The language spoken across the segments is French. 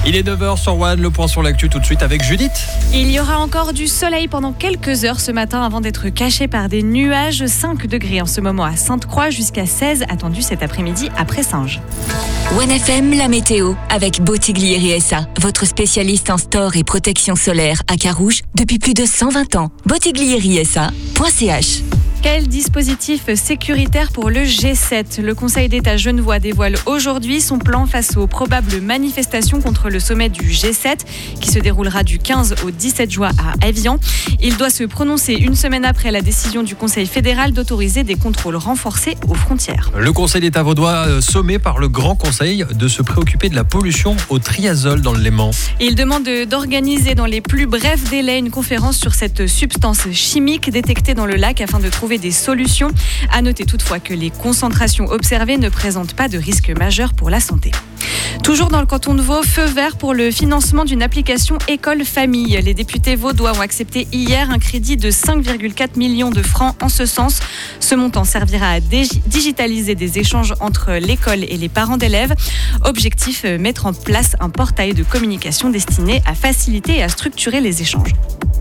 Il est 9h sur One, le point sur l'actu tout de suite avec Judith. Il y aura encore du soleil pendant quelques heures ce matin avant d'être caché par des nuages. 5 degrés en ce moment à Sainte-Croix, jusqu'à 16 attendus cet après-midi à Pressinges. One FM, la météo, avec Bottiglieri SA, votre spécialiste en store et protection solaire à Carouge depuis plus de 120 ans. bottiglierisa.ch. Quel dispositif sécuritaire pour le G7 ? Le Conseil d'État genevois dévoile aujourd'hui son plan face aux probables manifestations contre le sommet du G7 qui se déroulera du 15 au 17 juin à Évian. Il doit se prononcer une semaine après la décision du Conseil fédéral d'autoriser des contrôles renforcés aux frontières. Le Conseil d'État vaudois sommé par le Grand Conseil de se préoccuper de la pollution au triazole dans le Léman. Il demande d'organiser dans les plus brefs délais une conférence sur cette substance chimique détectée dans le lac afin de trouver des solutions. À noter toutefois que les concentrations observées ne présentent pas de risque majeur pour la santé. Toujours dans le canton de Vaud, feu vert pour le financement d'une application école-famille. Les députés vaudois ont accepté hier un crédit de 5,4 millions de francs en ce sens. Ce montant servira à digitaliser des échanges entre l'école et les parents d'élèves. Objectif, mettre en place un portail de communication destiné à faciliter et à structurer les échanges.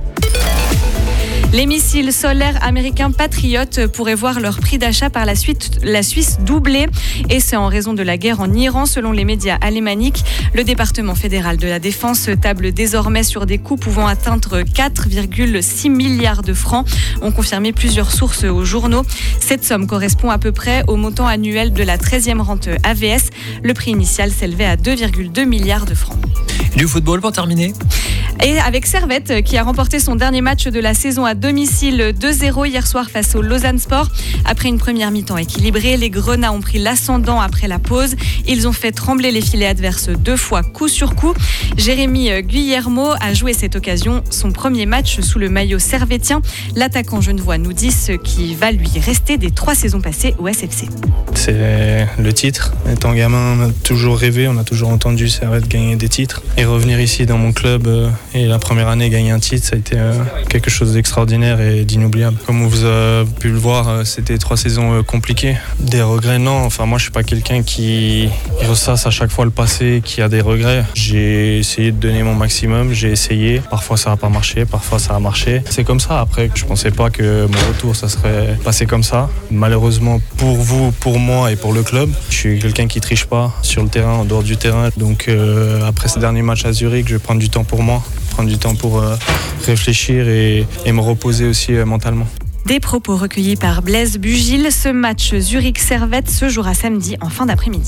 Les missiles solaires américains Patriot pourraient voir leur prix d'achat par la Suisse doubler. Et c'est en raison de la guerre en Iran, selon les médias alémaniques. Le département fédéral de la Défense table désormais sur des coûts pouvant atteindre 4,6 milliards de francs, ont confirmé plusieurs sources aux journaux. Cette somme correspond à peu près au montant annuel de la 13e rente AVS. Le prix initial s'élevait à 2,2 milliards de francs. Du football pour terminer. Et avec Servette qui a remporté son dernier match de la saison à domicile 2-0 hier soir face au Lausanne Sport. Après une première mi-temps équilibrée, les Grenats ont pris l'ascendant après la pause. Ils ont fait trembler les filets adverses 2 fois coup sur coup. Jérémy Guillermo a joué cette occasion son premier match sous le maillot servettien. L'attaquant genevois nous dit ce qui va lui rester des 3 saisons passées au SFC. C'est le titre. Étant gamin, on a toujours rêvé, on a toujours entendu Servette gagner des titres. Et revenir ici dans mon club et la première année gagner un titre, ça a été quelque chose d'extraordinaire et d'inoubliable. Comme vous avez pu le voir, c'était 3 saisons compliquées. Des regrets, non. Enfin, moi, je suis pas quelqu'un qui ressasse à chaque fois le passé, qui a des regrets. J'ai essayé de donner mon maximum, j'ai essayé. Parfois, ça n'a pas marché, parfois, ça a marché. C'est comme ça. Après, je pensais pas que mon retour, ça serait passé comme ça. Malheureusement, pour vous, pour moi et pour le club, je suis quelqu'un qui triche pas sur le terrain, en dehors du terrain. Donc, après ce dernier match à Zurich, je vais prendre du temps pour moi, prendre du temps pour réfléchir et me reposer aussi mentalement. Des propos recueillis par Blaise Bugil. Ce match Zurich-Servette se jouera samedi en fin d'après-midi.